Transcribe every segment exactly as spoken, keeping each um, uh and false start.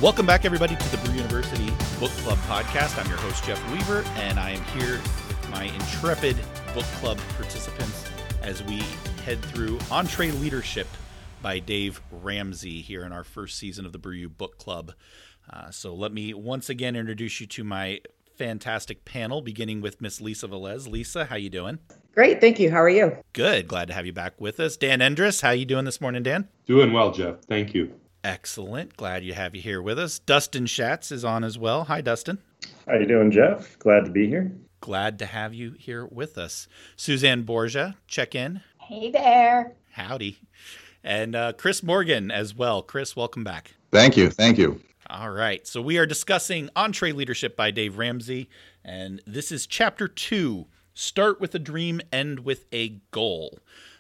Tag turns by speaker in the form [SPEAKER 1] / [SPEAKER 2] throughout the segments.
[SPEAKER 1] Welcome back, everybody, to the Brew University Book Club podcast. I'm your host, Jeff Weaver, and I am here with my intrepid book club participants as we head through EntreLeadership by Dave Ramsey here in our first season of the Brew U Book Club. Uh, so let me once again introduce you to my fantastic panel, beginning with Miss Lisa Velez. Lisa, how you doing?
[SPEAKER 2] Great, thank you. How are you?
[SPEAKER 1] Good. Glad to have you back with us. Dan Endres, how you doing this morning, Dan?
[SPEAKER 3] Doing well, Jeff. Thank you.
[SPEAKER 1] Excellent. Glad you have you here with us. Dustin Schatz is on as well. Hi, Dustin.
[SPEAKER 4] How you doing, Jeff? Glad to be here.
[SPEAKER 1] Glad to have you here with us. Suzanne Borgia, check in.
[SPEAKER 5] Hey there.
[SPEAKER 1] Howdy. And uh, Chris Morgan as well. Chris, welcome back.
[SPEAKER 6] Thank you. Thank you.
[SPEAKER 1] All right. So we are discussing EntreLeadership by Dave Ramsey, and this is chapter two, Start with a Dream, End with a Goal.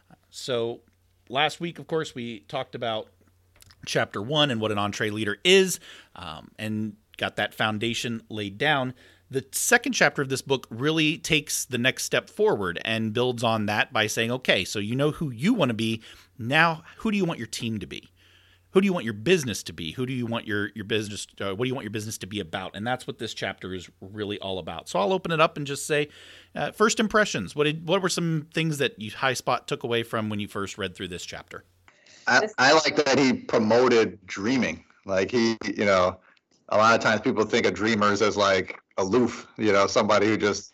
[SPEAKER 1] So last week, of course, we talked about chapter one and what an EntreLeader is, um, and got that foundation laid down. The second chapter of this book really takes the next step forward and builds on that by saying, okay, so you know who you want to be. Now, who do you want your team to be? Who do you want your business to be? Who do you want your, your business, uh, what do you want your business to be about? And that's what this chapter is really all about. So I'll open it up and just say, uh, first impressions. What did, what were some things that you, High Spot, took away from when you first read through this chapter?
[SPEAKER 6] I, I like that he promoted dreaming. Like he, you know, a lot of times people think of dreamers as like aloof, you know, somebody who just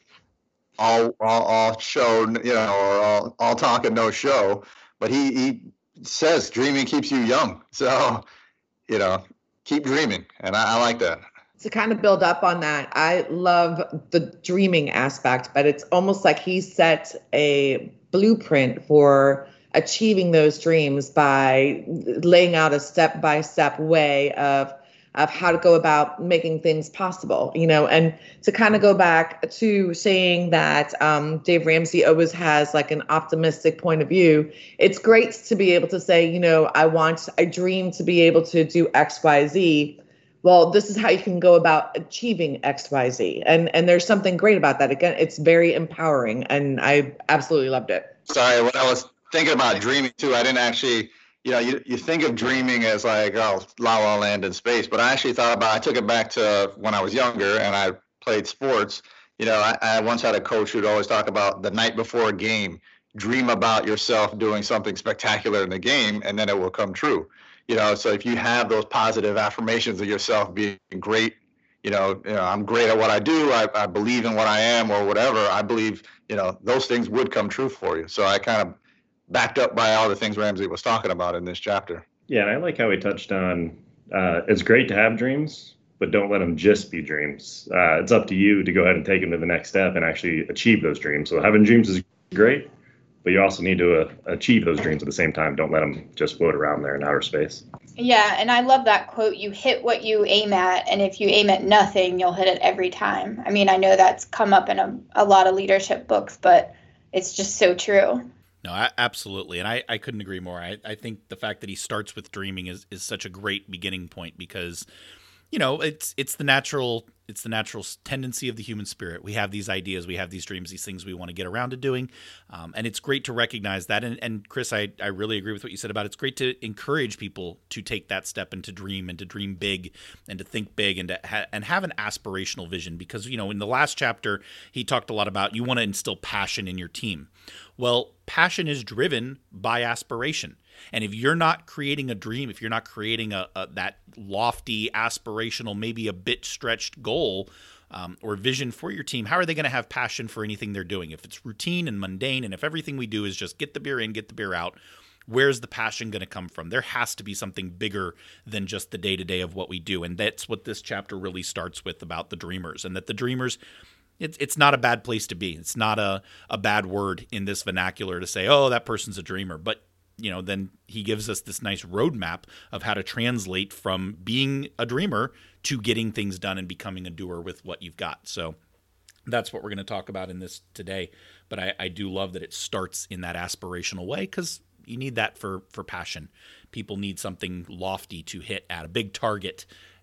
[SPEAKER 6] all all, all show, you know, or all, all talk and no show. But he, he says dreaming keeps you young. So, you know, keep dreaming. And I, I like that.
[SPEAKER 2] To kind of build up on that, I love the dreaming aspect, but it's almost like he set a blueprint for achieving those dreams by laying out a step-by-step way of of how to go about making things possible, you know, and to kind of go back to saying that um, Dave Ramsey always has like an optimistic point of view. It's great to be able to say, you know, I want, I dream to be able to do X, Y, Z. Well, this is how you can go about achieving X, Y, Z. And, and there's something great about that. Again, it's very empowering, and I absolutely loved it.
[SPEAKER 6] Sorry, when I was thinking about dreaming too, I didn't actually, you know, you, you think of dreaming as like, oh, La La Land in space, but I actually thought about, I took it back to when I was younger and I played sports. You know, I, I once had a coach who'd always talk about the night before a game, dream about yourself doing something spectacular in the game, and then it will come true. You know, so if you have those positive affirmations of yourself being great, you know, you know, I'm great at what I do, I, I believe in what I am or whatever, I believe, you know, those things would come true for you. So I kind of backed up by all the things Ramsey was talking about in this chapter.
[SPEAKER 4] Yeah, and I like how he touched on, uh, it's great to have dreams, but don't let them just be dreams. Uh, it's up to you to go ahead and take them to the next step and actually achieve those dreams. So having dreams is great, but you also need to uh, achieve those dreams at the same time. Don't let them just float around there in outer space.
[SPEAKER 5] Yeah, and I love that quote, you hit what you aim at, and if you aim at nothing, you'll hit it every time. I mean, I know that's come up in a, a lot of leadership books, but it's just so true.
[SPEAKER 1] No, I, absolutely. And I, I couldn't agree more. I, I think the fact that he starts with dreaming is, is such a great beginning point because, you know, it's it's the natural it's the natural tendency of the human spirit. We have these ideas, we have these dreams, these things we want to get around to doing. Um, and it's great to recognize that. And, and Chris, I, I really agree with what you said about it. It's great to encourage people to take that step and to dream and to dream big and to think big and to ha- and have an aspirational vision. Because, you know, in the last chapter, he talked a lot about you want to instill passion in your team. Well, passion is driven by aspiration. And if you're not creating a dream, if you're not creating a, a that lofty, aspirational, maybe a bit stretched goal um, or vision for your team, how are they going to have passion for anything they're doing? If it's routine and mundane, and if everything we do is just get the beer in, get the beer out, where's the passion going to come from? There has to be something bigger than just the day-to-day of what we do. And that's what this chapter really starts with about the dreamers, and that the dreamers, It's it's not a bad place to be. It's not a, a bad word in this vernacular to say, oh, that person's a dreamer. But, you know, then he gives us this nice roadmap of how to translate from being a dreamer to getting things done and becoming a doer with what you've got. So that's what we're going to talk about in this today. But I, I do love that it starts in that aspirational way, because you need that for, for passion. People need something lofty to hit at, a big target.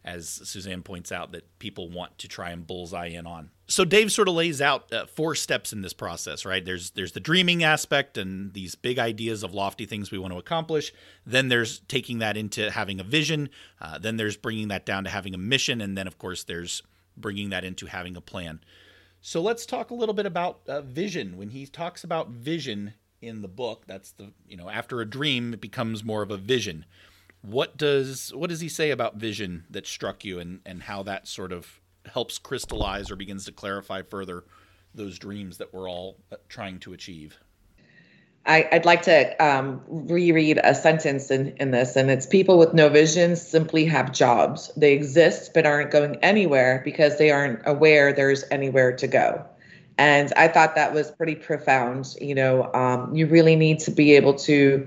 [SPEAKER 1] as Suzanne points out, that people want to try and bullseye in on. So Dave sort of lays out uh, four steps in this process, right? There's there's the dreaming aspect and these big ideas of lofty things we want to accomplish. Then there's taking that into having a vision. Uh, then there's bringing that down to having a mission. And then, of course, there's bringing that into having a plan. So let's talk a little bit about uh, vision. When he talks about vision in the book, that's the, you know, after a dream, it becomes more of a vision. What does what does he say about vision that struck you, and, and how that sort of helps crystallize or begins to clarify further those dreams that we're all trying to achieve?
[SPEAKER 2] I, I'd like to um, reread a sentence in, in this, and it's people with no vision simply have jobs. They exist but aren't going anywhere because they aren't aware there's anywhere to go. And I thought that was pretty profound. You know, um, you really need to be able to,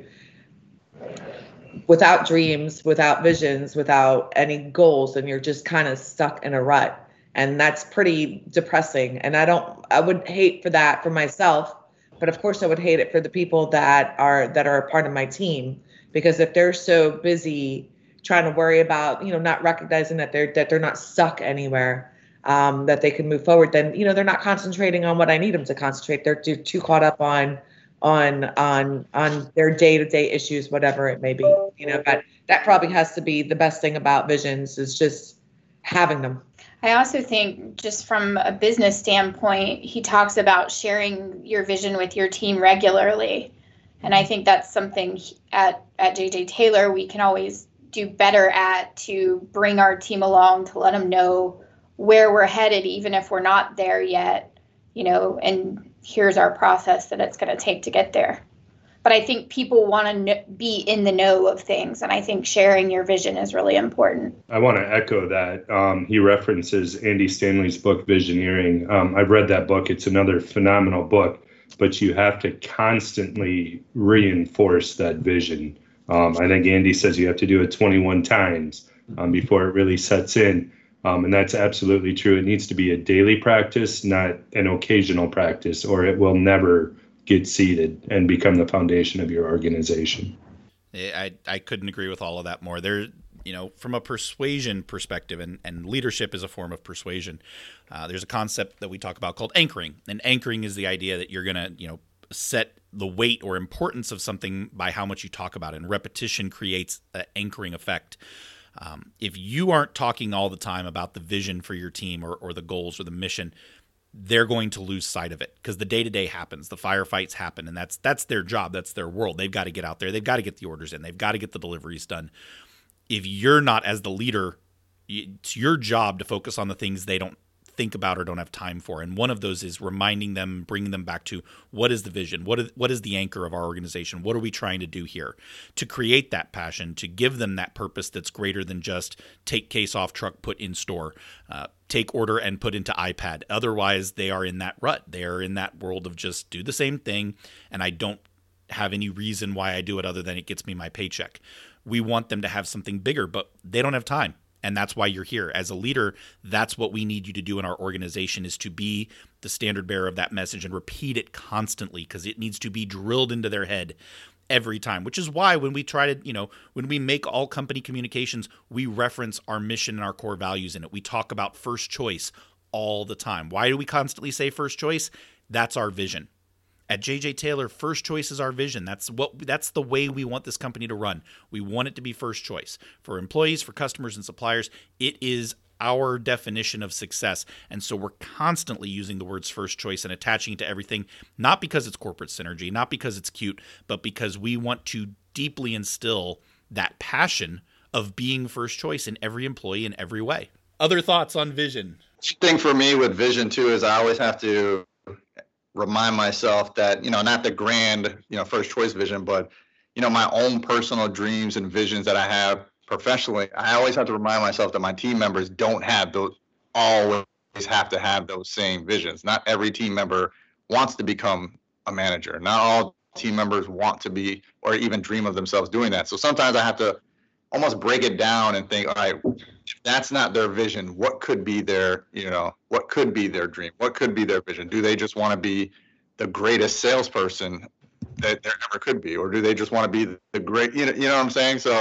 [SPEAKER 2] without dreams, without visions, without any goals, and you're just kind of stuck in a rut. And that's pretty depressing. And I don't, I would hate for that for myself, but of course I would hate it for the people that are, that are a part of my team, because if they're so busy trying to worry about, you know, not recognizing that they're, that they're not stuck anywhere, um, that they can move forward, then, you know, they're not concentrating on what I need them to concentrate. They're too, too caught up on, on, on, on their day-to-day issues, whatever it may be, you know, but that probably has to be the best thing about visions, is just having them.
[SPEAKER 5] I also think, just from a business standpoint, he talks about sharing your vision with your team regularly. And I think that's something at, at J J Taylor we can always do better at, to bring our team along, to let them know where we're headed, even if we're not there yet, you know, and here's our process that it's going to take to get there. But I think people want to kn- be in the know of things, and I think sharing your vision is really important.
[SPEAKER 3] I want to echo that. Um, he references Andy Stanley's book, Visioneering. Um, I've read that book. It's another phenomenal book, but you have to constantly reinforce that vision. Um, I think Andy says you have to do it twenty-one times um, before it really sets in. Um, and that's absolutely true. It needs to be a daily practice, not an occasional practice, or it will never get seated and become the foundation of your organization.
[SPEAKER 1] I, I couldn't agree with all of that more. There, you know, from a persuasion perspective, and, and leadership is a form of persuasion. Uh, there's a concept that we talk about called anchoring. And anchoring is the idea that you're going to, you know, set the weight or importance of something by how much you talk about it. And repetition creates an anchoring effect. Um, if you aren't talking all the time about the vision for your team, or, or the goals or the mission, they're going to lose sight of it, because the day-to-day happens, the firefights happen, and that's that's their job, that's their world. They've got to get out there, they've got to get the orders in, they've got to get the deliveries done. If you're not, as the leader, it's your job to focus on the things they don't think about or don't have time for. And one of those is reminding them, bringing them back to, what is the vision? What is, what is the anchor of our organization? What are we trying to do here? To create that passion, to give them that purpose that's greater than just take case off truck, put in store, uh, take order and put into iPad. Otherwise, they are in that rut. They are in that world of just do the same thing, and I don't have any reason why I do it other than it gets me my paycheck. We want them to have something bigger, but they don't have time. And that's why you're here. As a leader, that's what we need you to do in our organization, is to be the standard bearer of that message and repeat it constantly, because it needs to be drilled into their head every time, which is why when we try to, you know, when we make all company communications, we reference our mission and our core values in it. We talk about first choice all the time. Why do we constantly say first choice? That's our vision. At J J Taylor, first choice is our vision. That's what that's the way we want this company to run. We want it to be first choice for employees, for customers and suppliers. It is our definition of success. And so we're constantly using the words first choice and attaching it to everything, not because it's corporate synergy, not because it's cute, but because we want to deeply instill that passion of being first choice in every employee in every way. Other thoughts on vision?
[SPEAKER 6] Thing for me with vision too is I always have to remind myself that, you know, not the grand, you know, first choice vision, but, you know, my own personal dreams and visions that I have professionally. I always have to remind myself that my team members don't have those, always have to have those same visions. Not every team member wants to become a manager. Not all team members want to be, or even dream of themselves doing that. So sometimes I have to almost break it down and think, all right, if that's not their vision, what could be their, you know, what could be their dream? What could be their vision? Do they just want to be the greatest salesperson that there ever could be? Or do they just want to be the great, you know, you know what I'm saying? So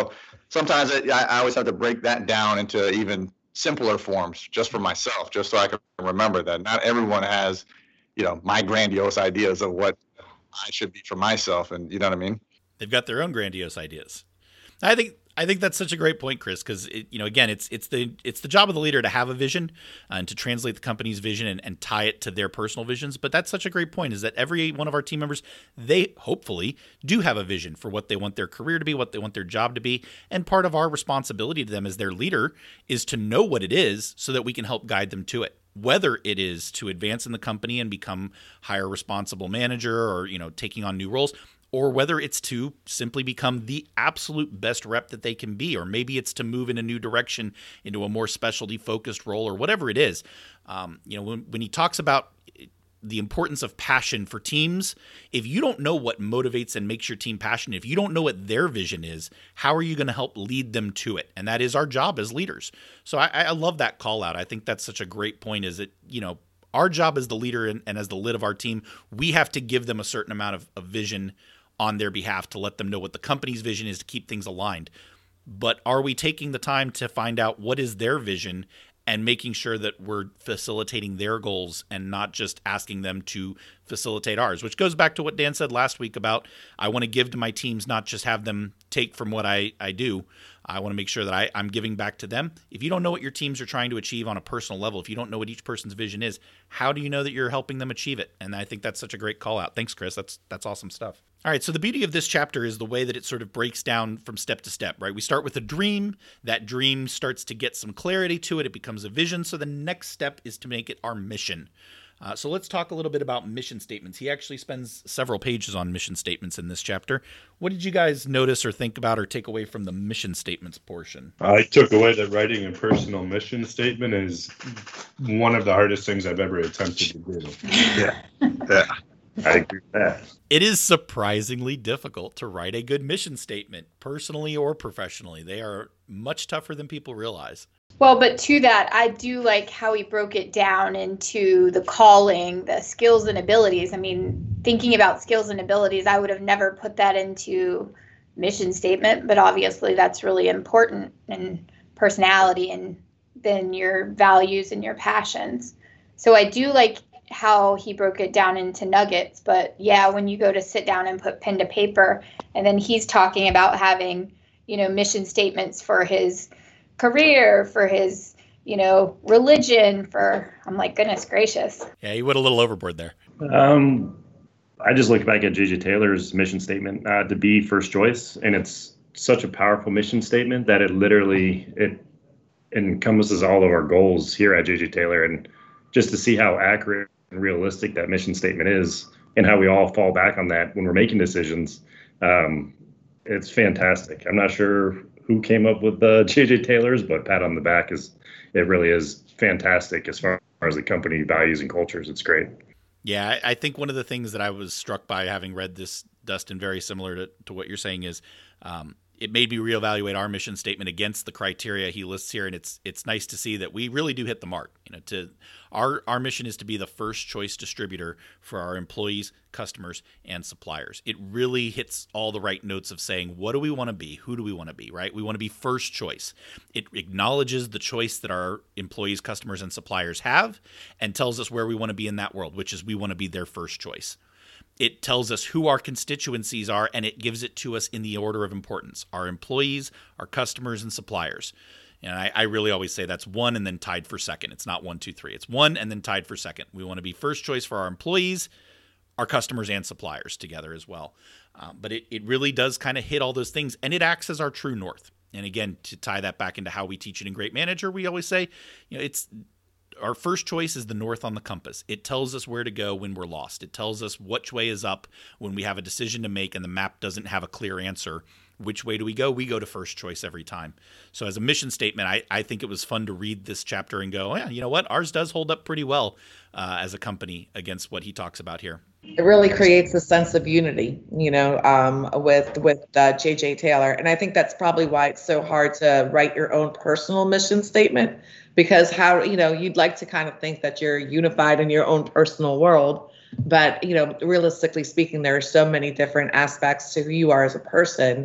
[SPEAKER 6] sometimes it, I, I always have to break that down into even simpler forms just for myself, just so I can remember that not everyone has, you know, my grandiose ideas of what I should be for myself. And you know what I mean?
[SPEAKER 1] They've got their own grandiose ideas. I think I think that's such a great point, Chris, because you know, again, it's it's the it's the job of the leader to have a vision and to translate the company's vision and, and tie it to their personal visions. But that's such a great point, is that every one of our team members, they hopefully do have a vision for what they want their career to be, what they want their job to be. And part of our responsibility to them as their leader is to know what it is so that we can help guide them to it. Whether it is to advance in the company and become higher responsible manager, or, you know, taking on new roles, or whether it's to simply become the absolute best rep that they can be, or maybe it's to move in a new direction into a more specialty focused role, or whatever it is. Um, you know, when, when he talks about the importance of passion for teams, if you don't know what motivates and makes your team passionate, if you don't know what their vision is, how are you going to help lead them to it? And that is our job as leaders. So I, I love that call out. I think that's such a great point, is that, you know, our job as the leader and, and as the lid of our team, we have to give them a certain amount of, of vision on their behalf to let them know what the company's vision is to keep things aligned. But are we taking the time to find out what is their vision and making sure that we're facilitating their goals and not just asking them to facilitate ours, which goes back to what Dan said last week about, I want to give to my teams, not just have them take from what I, I do. I want to make sure that I, I'm giving back to them. If you don't know what your teams are trying to achieve on a personal level, if you don't know what each person's vision is, how do you know that you're helping them achieve it? And I think that's such a great call out. Thanks, Chris. That's that's awesome stuff. All right, so the beauty of this chapter is the way that it sort of breaks down from step to step, right? We start with a dream. That dream starts to get some clarity to it. It becomes a vision. So the next step is to make it our mission. Uh, so let's talk a little bit about mission statements. He actually spends several pages on mission statements in this chapter. What did you guys notice or think about or take away from the mission statements portion?
[SPEAKER 3] I took away that writing a personal mission statement is one of the hardest things I've ever attempted to do.
[SPEAKER 6] Yeah. Yeah.
[SPEAKER 4] I agree with that.
[SPEAKER 1] It is surprisingly difficult to write a good mission statement, personally or professionally. They are much tougher than people realize.
[SPEAKER 5] Well, but to that, I do like how he broke it down into the calling, the skills and abilities. I mean, thinking about skills and abilities, I would have never put that into mission statement, but obviously that's really important, and personality, and then your values and your passions. So I do like how he broke it down into nuggets, but yeah, when you go to sit down and put pen to paper, and then he's talking about having, you know, mission statements for his career, for his, you know, religion, for, I'm like, goodness gracious.
[SPEAKER 1] Yeah, he went a little overboard there.
[SPEAKER 4] Um, I just look back at J J Taylor's mission statement, uh, to be first choice, and it's such a powerful mission statement that it literally, it encompasses all of our goals here at J J Taylor, and just to see how accurate and realistic that mission statement is, and how we all fall back on that when we're making decisions, um, it's fantastic. I'm not sure who came up with the J J Taylors, but pat on the back, is it really is fantastic as far as the company values and cultures. It's great.
[SPEAKER 1] Yeah, I think one of the things that I was struck by having read this, Dustin, very similar to, to what you're saying, is um, it made me reevaluate our mission statement against the criteria he lists here, and it's it's nice to see that we really do hit the mark. You know, to our our mission is to be the first choice distributor for our employees, customers, and suppliers. It really hits all the right notes of saying, what do we want to be? Who do we want to be, right? We want to be first choice. It acknowledges the choice that our employees, customers, and suppliers have, and tells us where we want to be in that world, which is we want to be their first choice. It tells us who our constituencies are, and it gives it to us in the order of importance: our employees, our customers, and suppliers. And I, I really always say that's one and then tied for second. It's not one, two, three. It's one and then tied for second. We want to be first choice for our employees, our customers, and suppliers together as well. Um, but it, it really does kind of hit all those things, and it acts as our true north. And again, to tie that back into how we teach it in Great Manager, we always say, you know, it's our first choice is the north on the compass. It tells us where to go when we're lost. It tells us which way is up when we have a decision to make and the map doesn't have a clear answer. Which way do we go? We go to first choice every time. So as a mission statement, I, I think it was fun to read this chapter and go, yeah, you know what? Ours does hold up pretty well uh, as a company against what he talks about here.
[SPEAKER 2] It really creates a sense of unity, you know, um, with with uh, J J Taylor. And I think that's probably why it's so hard to write your own personal mission statement, because how, you know, you'd like to kind of think that you're unified in your own personal world. But, you know, realistically speaking, there are so many different aspects to who you are as a person.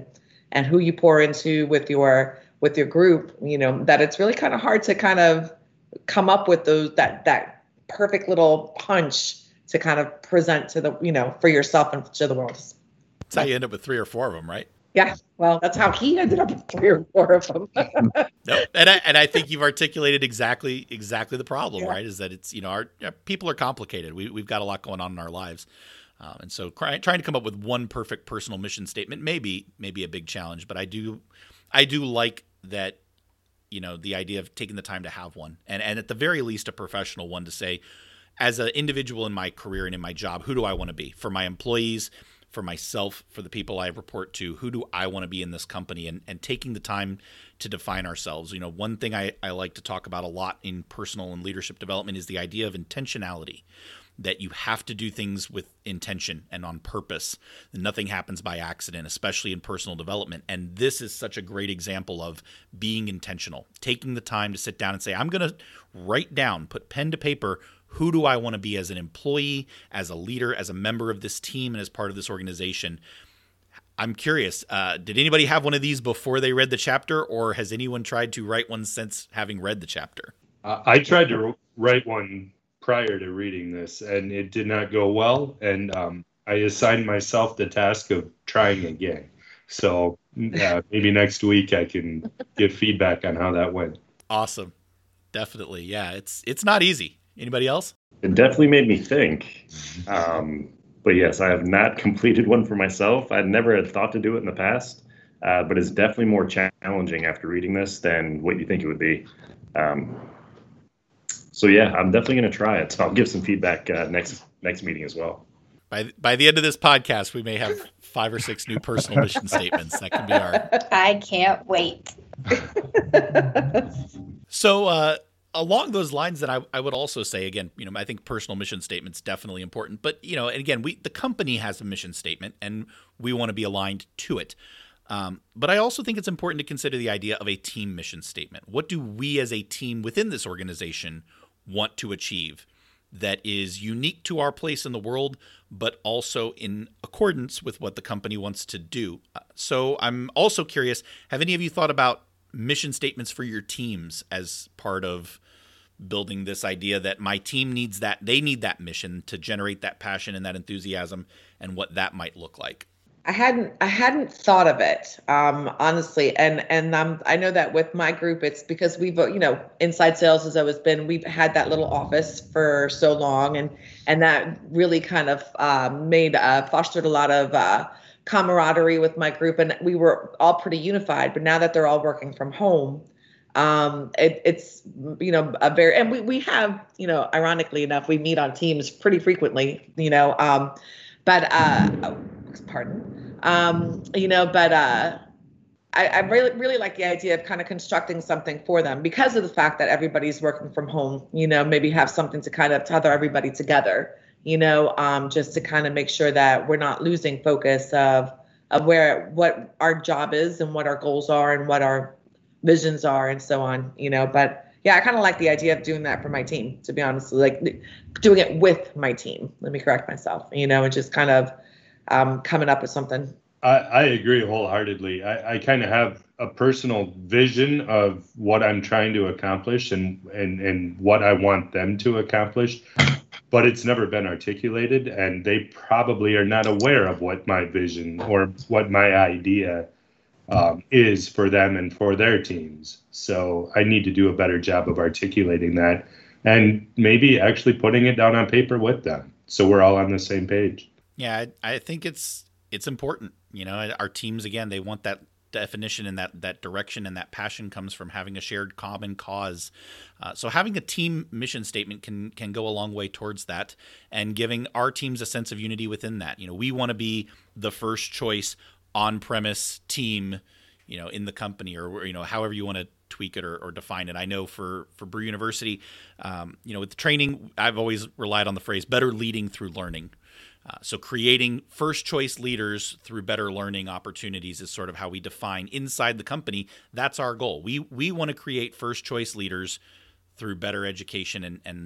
[SPEAKER 2] and who you pour into with your with your group, you know, that it's really kind of hard to kind of come up with those that that perfect little punch to kind of present to the, you know, for yourself and to the world.
[SPEAKER 1] That's how you end up with three or four of them, right?
[SPEAKER 2] Yeah, well, that's how he ended up with three or four of them.
[SPEAKER 1] No, and I and I think you've articulated exactly exactly the problem,
[SPEAKER 2] Yeah.
[SPEAKER 1] right? Is that it's, you know, our, our people are complicated. We we've got a lot going on in our lives, um, and so cry, trying to come up with one perfect personal mission statement may be maybe a big challenge. But I do I do like that, you know, the idea of taking the time to have one, and and at the very least a professional one, to say, as an individual in my career and in my job, who do I want to be for my employees, for myself, for the people I report to? Who do I want to be in this company? And and taking the time to define ourselves. You know, one thing I, I like to talk about a lot in personal and leadership development is the idea of intentionality, that you have to do things with intention and on purpose. Nothing happens by accident, especially in personal development. And this is such a great example of being intentional, taking the time to sit down and say, I'm going to write down, put pen to paper, who do I want to be as an employee, as a leader, as a member of this team, and as part of this organization? I'm curious, uh, did anybody have one of these before they read the chapter, or has anyone tried to write one since having read the chapter?
[SPEAKER 3] Uh, I tried to write one prior to reading this, and it did not go well. And um, I assigned myself the task of trying again. So uh, maybe next week I can give feedback on how that went.
[SPEAKER 1] Awesome. Definitely. Yeah, it's it's not easy. Anybody else?
[SPEAKER 4] It definitely made me think. Um, but yes, I have not completed one for myself. I never had thought to do it in the past, uh, but it's definitely more challenging after reading this than what you think it would be. Um, so yeah, I'm definitely going to try it. So I'll give some feedback uh, next next meeting as well.
[SPEAKER 1] By by the end of this podcast, we may have five or six new personal mission statements. That could be our.
[SPEAKER 5] I can't wait.
[SPEAKER 1] So uh, along those lines, then I, I would also say, again, you know, I think personal mission statement's definitely important. But, you know, and again, we the company has a mission statement and we want to be aligned to it. Um, but I also think it's important to consider the idea of a team mission statement. What do we as a team within this organization want to achieve that is unique to our place in the world, but also in accordance with what the company wants to do? Uh, so I'm also curious, have any of you thought about mission statements for your teams as part of building this idea that my team needs that, they need that mission to generate that passion and that enthusiasm, and what that might look like?
[SPEAKER 2] I hadn't I hadn't thought of it, um, honestly, and and um, I know that with my group, it's because we've you know inside sales has always been, we've had that little office for so long, and and that really kind of uh, made uh, fostered a lot of uh, camaraderie with my group, and we were all pretty unified. But now that they're all working from home, um, it, it's you know a very and we we have you know ironically enough, we meet on Teams pretty frequently, you know, um, but. Uh, Pardon. Um, you know, but uh, I, I really, really like the idea of kind of constructing something for them because of the fact that everybody's working from home, you know, maybe have something to kind of tether everybody together, you know, um, just to kind of make sure that we're not losing focus of, of where, what our job is and what our goals are and what our visions are and so on, you know, but yeah, I kind of like the idea of doing that for my team, to be honest, like doing it with my team. Let me correct myself, you know, and just kind of, Um, coming up with something.
[SPEAKER 3] I, I agree wholeheartedly. I, I kind of have a personal vision of what I'm trying to accomplish and, and, and what I want them to accomplish, but it's never been articulated, and they probably are not aware of what my vision or what my idea um, is for them and for their teams. So I need to do a better job of articulating that and maybe actually putting it down on paper with them so we're all on the same page.
[SPEAKER 1] Yeah, I, I think it's it's important. You know, our teams, again, they want that definition and that that direction, and that passion comes from having a shared common cause. Uh, so having a team mission statement can can go a long way towards that, and giving our teams a sense of unity within that. You know, we want to be the first choice on-premise team, you know, in the company, or, you know, however you want to tweak it or, or define it. I know for for Brew University, um, you know, with the training, I've always relied on the phrase "better leading through learning." Uh, so creating first choice leaders through better learning opportunities is sort of how we define inside the company. That's our goal. We we want to create first choice leaders through better education and, and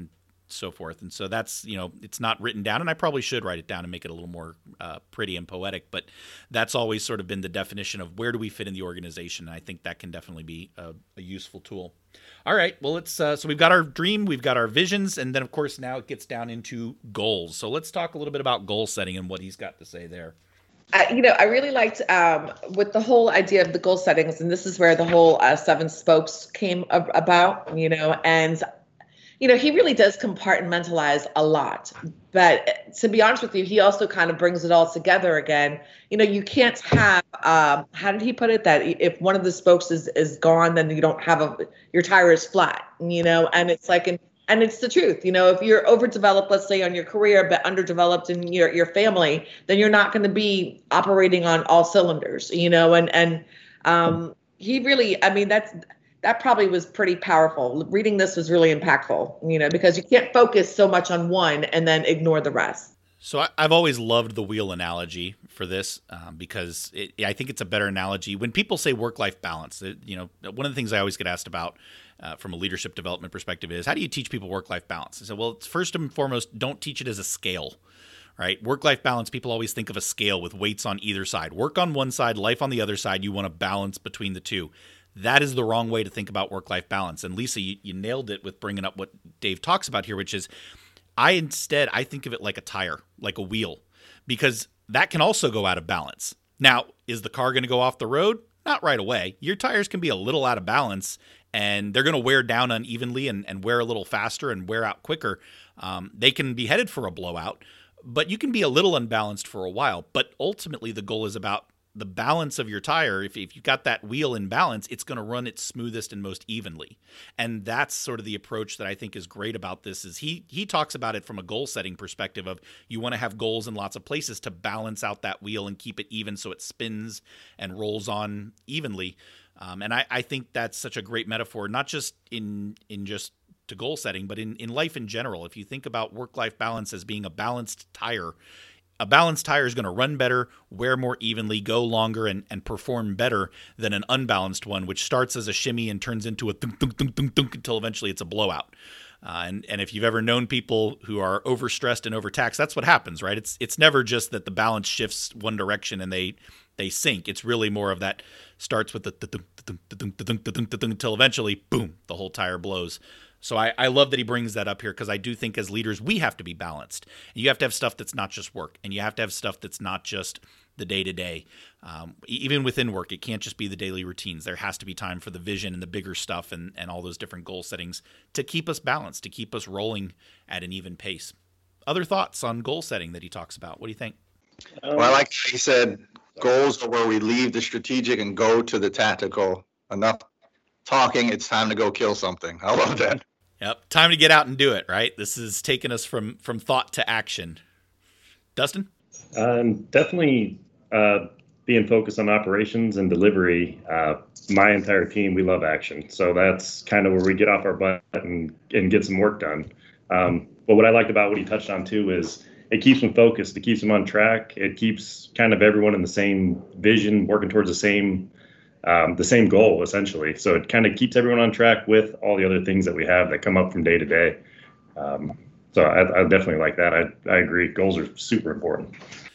[SPEAKER 1] so forth. And so that's, you know, it's not written down, and I probably should write it down and make it a little more uh, pretty and poetic, but that's always sort of been the definition of where do we fit in the organization. And I think that can definitely be a, a useful tool. All right, well, let's, uh, so we've got our dream, we've got our visions, and then of course now it gets down into goals. So let's talk a little bit about goal setting and what he's got to say there.
[SPEAKER 2] I, you know, I really liked um, with the whole idea of the goal settings, and this is where the whole uh, seven spokes came ab- about, you know, and you know, he really does compartmentalize a lot. But to be honest with you, he also kind of brings it all together again. You know, you can't have, um, how did he put it? That if one of the spokes is, is gone, then you don't have a, your tire is flat, you know, and it's like, an, and it's the truth. You know, if you're overdeveloped, let's say on your career, but underdeveloped in your, your family, then you're not going to be operating on all cylinders, you know, and, and um, he really, I mean, that's, that probably was pretty powerful. Reading this was really impactful, you know, because you can't focus so much on one and then ignore the rest.
[SPEAKER 1] So I, I've always loved the wheel analogy for this um, because it, I think it's a better analogy. When people say work-life balance, it, you know, one of the things I always get asked about uh, from a leadership development perspective is, how do you teach people work-life balance? I said, well, it's first and foremost, don't teach it as a scale. Right? Work-life balance, people always think of a scale with weights on either side. Work on one side, life on the other side. You want to balance between the two. That is the wrong way to think about work-life balance. And Lisa, you, you nailed it with bringing up what Dave talks about here, which is I instead, I think of it like a tire, like a wheel, because that can also go out of balance. Now, is the car going to go off the road? Not right away. Your tires can be a little out of balance, and they're going to wear down unevenly and, and wear a little faster and wear out quicker. Um, they can be headed for a blowout, but you can be a little unbalanced for a while. But ultimately, the goal is about the balance of your tire. If, if you've got that wheel in balance, it's going to run its smoothest and most evenly. And that's sort of the approach that I think is great about this. Is he he talks about it from a goal setting perspective of you want to have goals in lots of places to balance out that wheel and keep it even so it spins and rolls on evenly. Um, and I, I think that's such a great metaphor, not just in in just to goal setting, but in, in life in general. If you think about work-life balance as being a balanced tire, a balanced tire is going to run better, wear more evenly, go longer, and, and perform better than an unbalanced one, which starts as a shimmy and turns into a thunk, thunk, thunk, thunk, thunk until eventually it's a blowout. Uh, and, and if you've ever known people who are overstressed and overtaxed, that's what happens, right? It's it's never just that the balance shifts one direction and they they sink. It's really more of that starts with the thunk, thunk, thunk, thunk, thunk, thunk, until eventually, boom, the whole tire blows. So I, I love that he brings that up here because I do think as leaders, we have to be balanced. And you have to have stuff that's not just work, and you have to have stuff that's not just the day-to-day. Um, even within work, it can't just be the daily routines. There has to be time for the vision and the bigger stuff and, and all those different goal settings to keep us balanced, to keep us rolling at an even pace. Other thoughts on goal setting that he talks about? What do you think?
[SPEAKER 6] Well, I like how he said goals are where we leave the strategic and go to the tactical. Enough talking, it's time to go kill something. I love that.
[SPEAKER 1] Yep. Time to get out and do it, right? This is taking us from, from thought to action. Dustin?
[SPEAKER 4] Um, definitely uh, being focused on operations and delivery. Uh, my entire team, we love action. So that's kind of where we get off our butt and, and get some work done. Um, but what I liked about what he touched on too is it keeps them focused. It keeps them on track. It keeps kind of everyone in the same vision, working towards the same Um, the same goal, essentially. So it kind of keeps everyone on track with all the other things that we have that come up from day to day. Um, so I, I definitely like that. I, I agree. Goals are super important.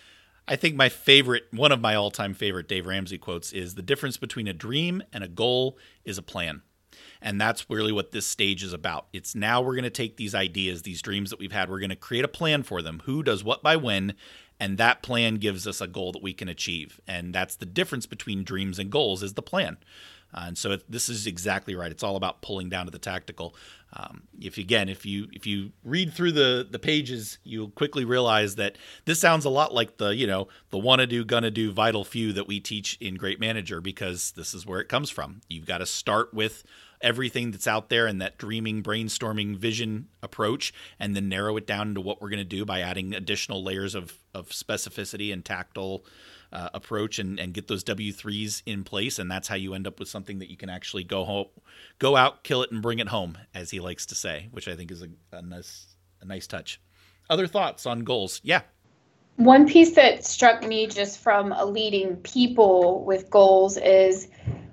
[SPEAKER 1] I think my favorite, one of my all-time favorite Dave Ramsey quotes is, the difference between a dream and a goal is a plan. And that's really what this stage is about. It's now we're going to take these ideas, these dreams that we've had, we're going to create a plan for them. Who does what by when? And that plan gives us a goal that we can achieve. And that's the difference between dreams and goals, is the plan. Uh, and so it, this is exactly right. It's all about pulling down to the tactical. Um, if again, if you if you read through the the pages, you'll quickly realize that this sounds a lot like the you know the wanna do, gonna do, vital few that we teach in Great Manager, because this is where it comes from. You've got to start with everything that's out there and that dreaming, brainstorming, vision approach, and then narrow it down into what we're going to do by adding additional layers of of specificity and tactile uh, approach, and, and get those W threes in place. And that's how you end up with something that you can actually go home, go out, kill it, and bring it home, as he likes to say, which I think is a, a nice a nice touch. Other thoughts on goals? Yeah.
[SPEAKER 5] One piece that struck me just from a leading people with goals is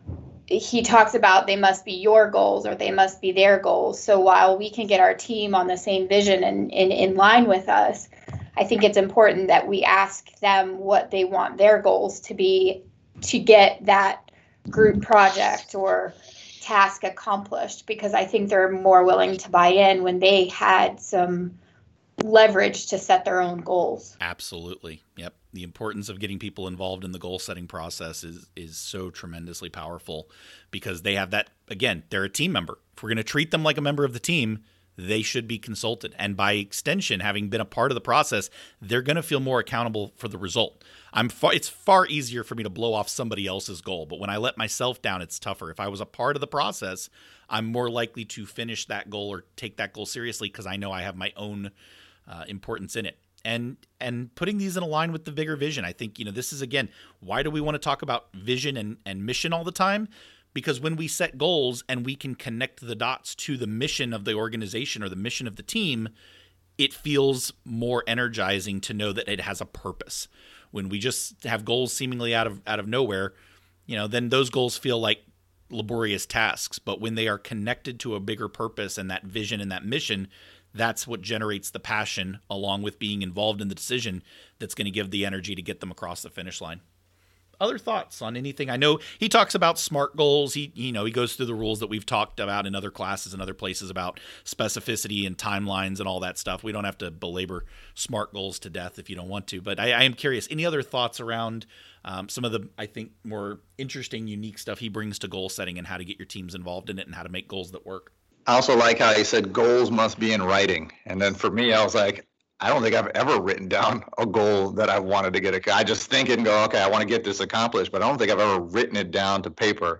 [SPEAKER 5] he talks about they must be your goals or they must be their goals. So while we can get our team on the same vision and, and in line with us, I think it's important that we ask them what they want their goals to be to get that group project or task accomplished, because I think they're more willing to buy in when they had some leverage to set their own goals.
[SPEAKER 1] Absolutely. Yep. The importance of getting people involved in the goal setting process is is so tremendously powerful, because they have that, again, they're a team member. If we're going to treat them like a member of the team, they should be consulted. And by extension, having been a part of the process, they're going to feel more accountable for the result. I'm far, it's far easier for me to blow off somebody else's goal, but when I let myself down, it's tougher. If I was a part of the process, I'm more likely to finish that goal or take that goal seriously because I know I have my own uh, importance in it. And and putting these in a line with the bigger vision. I think, you know, this is, again, why do we want to talk about vision and, and mission all the time? Because when we set goals and we can connect the dots to the mission of the organization or the mission of the team, it feels more energizing to know that it has a purpose. When we just have goals seemingly out of out of nowhere, you know, then those goals feel like laborious tasks. But when they are connected to a bigger purpose and that vision and that mission, that's what generates the passion, along with being involved in the decision, that's going to give the energy to get them across the finish line. Other thoughts on anything? I know he talks about SMART goals. He, you know, he goes through the rules that we've talked about in other classes and other places about specificity and timelines and all that stuff. We don't have to belabor SMART goals to death if you don't want to. But I, I am curious, any other thoughts around um, some of the, I think, more interesting, unique stuff he brings to goal setting and how to get your teams involved in it and how to make goals that work?
[SPEAKER 6] I also like how he said goals must be in writing. And then for me, I was like, I don't think I've ever written down a goal that I wanted to get. I just think it and go, okay, I want to get this accomplished, but I don't think I've ever written it down to paper.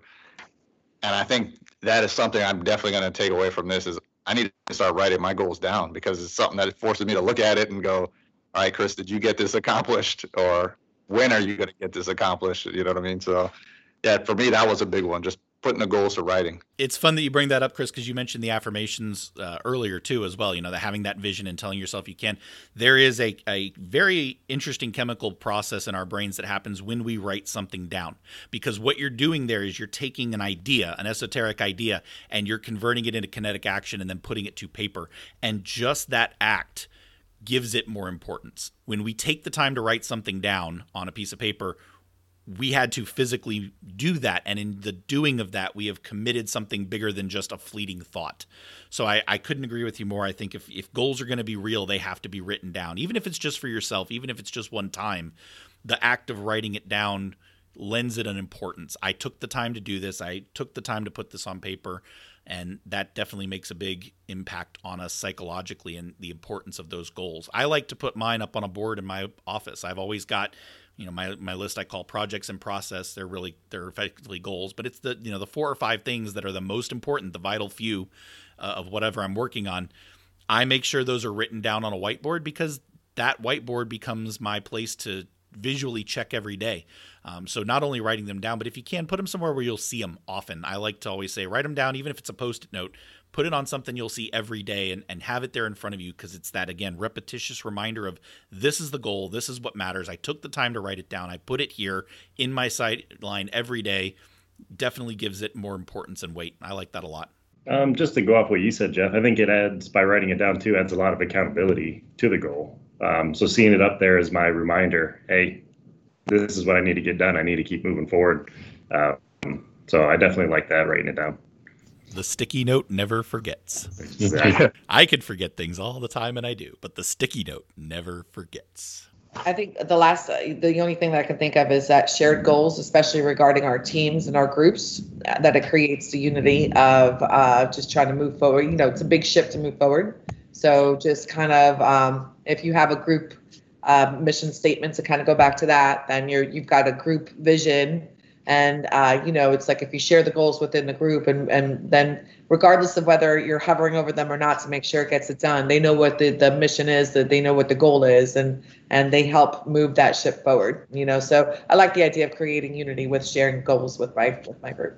[SPEAKER 6] And I think that is something I'm definitely going to take away from this is I need to start writing my goals down, because it's something that forces me to look at it and go, all right, Chris, did you get this accomplished? Or when are you going to get this accomplished? You know what I mean? So yeah, for me, that was a big one, just putting the goals to writing.
[SPEAKER 1] It's fun that you bring that up, Chris, because you mentioned the affirmations uh, earlier too, as well. You know, the having that vision and telling yourself you can. There is a, a very interesting chemical process in our brains that happens when we write something down, because what you're doing there is you're taking an idea, an esoteric idea, and you're converting it into kinetic action and then putting it to paper. And just that act gives it more importance. When we take the time to write something down on a piece of paper, we had to physically do that. And in the doing of that, we have committed something bigger than just a fleeting thought. So I, I couldn't agree with you more. I think if, if goals are going to be real, they have to be written down. Even if it's just for yourself, even if it's just one time, the act of writing it down lends it an importance. I took the time to do this. I took the time to put this on paper. And that definitely makes a big impact on us psychologically and the importance of those goals. I like to put mine up on a board in my office. I've always got, you know, my, my list I call projects in process. They're really, they're effectively goals, but it's the, you know, the four or five things that are the most important, the vital few uh, of whatever I'm working on. I make sure those are written down on a whiteboard, because that whiteboard becomes my place to visually check every day. Um, so not only writing them down, but if you can, put them somewhere where you'll see them often. I like to always say, write them down, even if it's a Post-it note, put it on something you'll see every day and, and have it there in front of you, because it's that, again, repetitious reminder of this is the goal. This is what matters. I took the time to write it down. I put it here in my sideline every day. Definitely gives it more importance and weight. I like that a lot.
[SPEAKER 4] Um, just to go off what you said, Jeff, I think it adds, by writing it down too, adds a lot of accountability to the goal. Um, so seeing it up there is my reminder, hey, this is what I need to get done. I need to keep moving forward. Um, so I definitely like that, writing it down.
[SPEAKER 1] The sticky note never forgets.
[SPEAKER 4] Exactly.
[SPEAKER 1] I could forget things all the time, and I do, but the sticky note never forgets.
[SPEAKER 2] I think the last, uh, the only thing that I can think of is that shared goals, especially regarding our teams and our groups, that it creates the unity of uh, just trying to move forward. You know, it's a big shift to move forward. So just kind of, um, if you have a group uh, mission statement to kind of go back to that, then you're, you've got a group vision. And, uh, you know, it's like if you share the goals within the group, and, and then regardless of whether you're hovering over them or not to make sure it gets it done, they know what the, the mission is, that they know what the goal is, and and they help move that ship forward, you know. So I like the idea of creating unity with sharing goals with my with my group.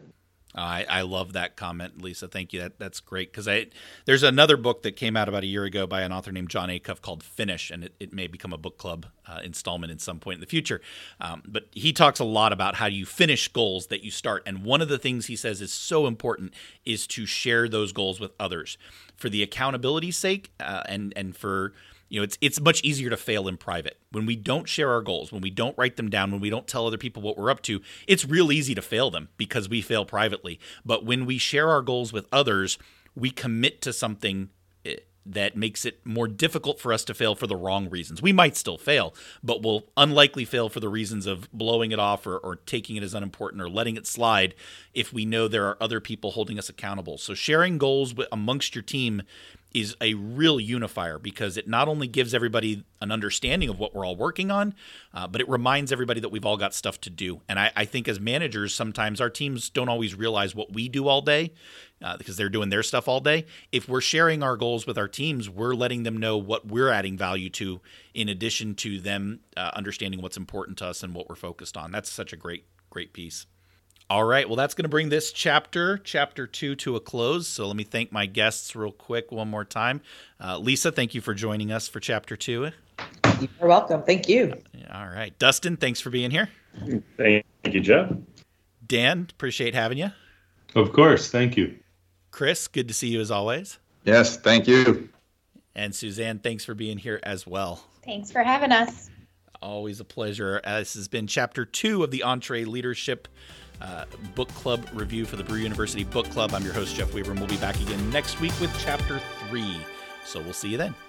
[SPEAKER 1] I, I love that comment, Lisa. Thank you. That that's great because I there's another book that came out about a year ago by an author named John Acuff called Finish, and it, it may become a book club uh, installment in some point in the future. Um, but he talks a lot about how you finish goals that you start, and one of the things he says is so important is to share those goals with others for the accountability's sake, uh, and and for You know, it's it's much easier to fail in private. When we don't share our goals, when we don't write them down, when we don't tell other people what we're up to, it's real easy to fail them because we fail privately. But when we share our goals with others, we commit to something that makes it more difficult for us to fail for the wrong reasons. We might still fail, but we'll unlikely fail for the reasons of blowing it off or, or taking it as unimportant or letting it slide if we know there are other people holding us accountable. So sharing goals with, amongst your team is a real unifier because it not only gives everybody an understanding of what we're all working on, uh, but it reminds everybody that we've all got stuff to do. And I, I think as managers, sometimes our teams don't always realize what we do all day uh, because they're doing their stuff all day. If we're sharing our goals with our teams, we're letting them know what we're adding value to in addition to them uh, understanding what's important to us and what we're focused on. That's such a great, great piece. All right, well, that's going to bring this chapter, chapter two, to a close. So let me thank my guests real quick one more time. Uh, Lisa, thank you for joining us for chapter two.
[SPEAKER 2] You're welcome. Thank you.
[SPEAKER 1] All right. Dustin, thanks for being here.
[SPEAKER 4] Thank you, Jeff.
[SPEAKER 1] Dan, appreciate having you.
[SPEAKER 3] Of course. Thank you.
[SPEAKER 1] Chris, good to see you as always.
[SPEAKER 6] Yes, thank you.
[SPEAKER 1] And Suzanne, thanks for being here as well.
[SPEAKER 5] Thanks for having us.
[SPEAKER 1] Always a pleasure. Uh, this has been chapter two of the EntreLeadership Uh, book club review for the Brew University Book Club. I'm your host, Jeff Weaver, and we'll be back again next week with chapter three. So we'll see you then.